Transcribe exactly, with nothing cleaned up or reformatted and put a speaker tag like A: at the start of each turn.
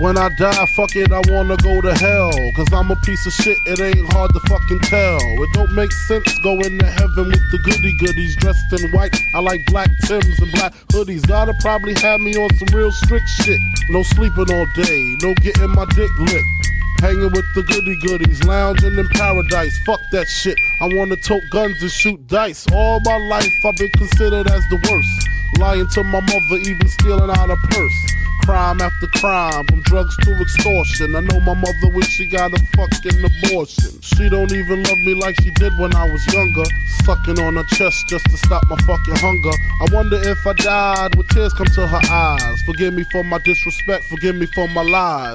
A: When I die, fuck it, I wanna go to hell. Cause I'm a piece of shit, it ain't hard to fucking tell. It don't make sense going to heaven with the goody goodies dressed in white. I like black Timbs and black hoodies. Gotta probably have me on some real strict shit. No sleeping all day, no getting my dick licked. Hanging with the goody goodies, lounging in paradise. Fuck that shit, I wanna tote guns and shoot dice. All my life I've been considered as the worst. Lying to my mother, even stealing out her purse. Crime after crime, from drugs to extortion. I know my mother wish she got a fucking abortion. She don't even love me like she did when I was younger. Sucking on her chest just to stop my fucking hunger. I wonder if I died, would tears come to her eyes? Forgive me for my disrespect, forgive me for my lies.